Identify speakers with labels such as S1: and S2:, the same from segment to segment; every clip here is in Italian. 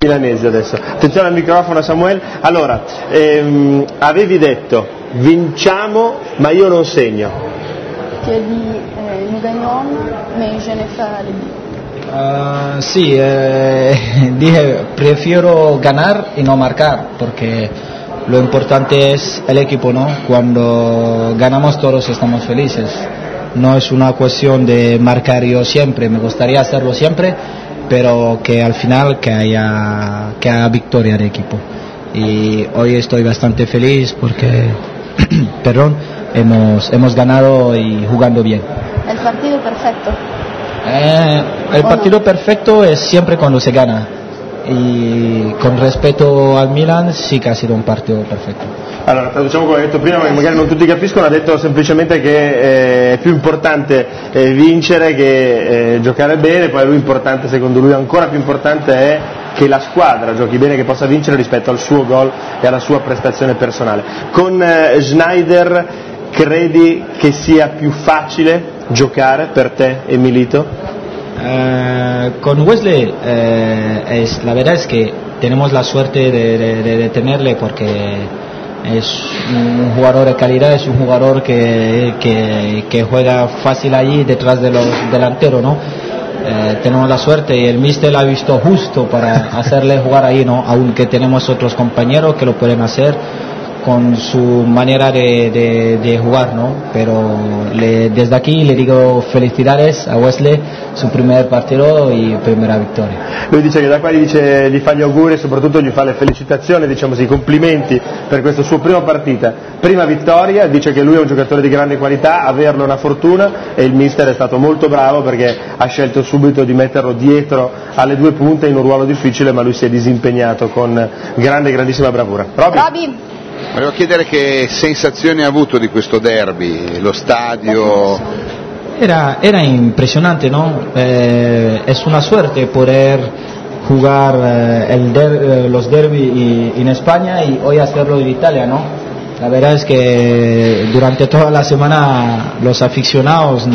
S1: milanesi adesso. Attenzione al microfono, Samuel. Allora, avevi detto vinciamo ma io non segno.
S2: Tu as dit nous gagnons mais je ne ferai les buts.
S3: Sí, dije prefiero ganar y no marcar porque lo importante es el equipo, ¿no? Cuando ganamos todos estamos felices. No es una cuestión de marcar yo siempre, me gustaría hacerlo siempre, pero que al final que haya victoria de equipo. Y hoy estoy bastante feliz porque perdón, hemos ganado y jugando bien.
S2: El partido perfecto.
S3: El partido perfecto es siempre cuando se gana. Y con respetto al Milan sì che ha sido un partito perfetto.
S1: Allora, traduciamo quello che ha detto prima, ma magari non tutti capiscono. Ha detto semplicemente che è più importante vincere che giocare bene, poi importante, secondo lui ancora più importante è che la squadra giochi bene, che possa vincere rispetto al suo gol e alla sua prestazione personale. Con Sneijder credi che sia più facile giocare per te e Milito?
S3: Con Wesley la verdad es que tenemos la suerte de tenerle porque es un jugador de calidad, es un jugador que juega fácil allí detrás de los delanteros, ¿no? Tenemos la suerte y el míster la ha visto justo para hacerle jugar ahí, ¿no? Aunque tenemos otros compañeros que lo pueden hacer con su manera de jugar, ¿no? Pero desde aquí le digo felicidades a Wesley, su primer partido y primera vittoria.
S1: Lui dice che da qua gli fa gli auguri e soprattutto gli fa le felicitazioni, diciamo i complimenti per questa sua prima partita, prima vittoria. Dice che lui è un giocatore di grande qualità, averlo è una fortuna e il mister è stato molto bravo perché ha scelto subito di metterlo dietro alle due punte in un ruolo difficile, ma lui si è disimpegnato con grandissima bravura. Robby.
S4: Volevo chiedere che sensazioni ha avuto di questo derby, lo stadio.
S3: Era impresionante, ¿no? Es una suerte poder jugar los derby en España y hoy hacerlo en Italia, ¿no? La verdad es que durante toda la semana los aficionados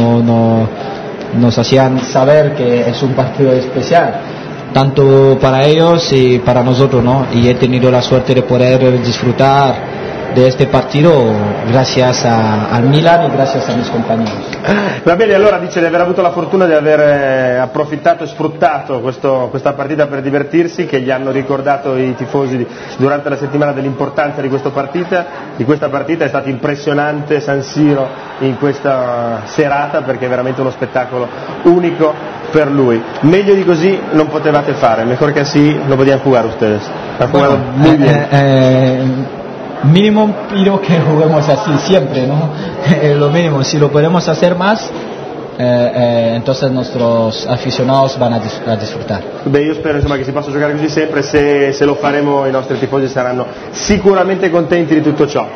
S3: nos hacían saber que es un partido especial, tanto para ellos y para nosotros, ¿no? Y he tenido la suerte de poder disfrutar de este partido gracias al Milan e gracias a mis compañeros.
S1: Va bene, allora dice di aver avuto la fortuna di aver approfittato e sfruttato questa partita per divertirsi, che gli hanno ricordato i tifosi durante la settimana dell'importanza di questa partita. È stato impressionante San Siro in questa serata perché è veramente uno spettacolo unico per lui. Meglio di così non potevate fare, mejor que así no podían jugar ustedes. Ha jugado muy bien.
S3: Mínimo pido que juguemos así siempre, ¿no? Lo mínimo, si lo podemos hacer más, entonces nuestros aficionados van a disfrutar.
S1: Beh, io spero insomma che si possa giocare così sempre, se lo faremo i nostri tifosi saranno sicuramente contenti di tutto ciò.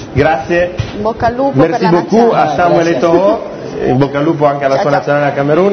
S1: Grazie.
S2: In bocca al lupo.
S1: Merci beaucoup a Samuel Eto'o, in bocca al lupo anche alla sua nazionale a Camerun.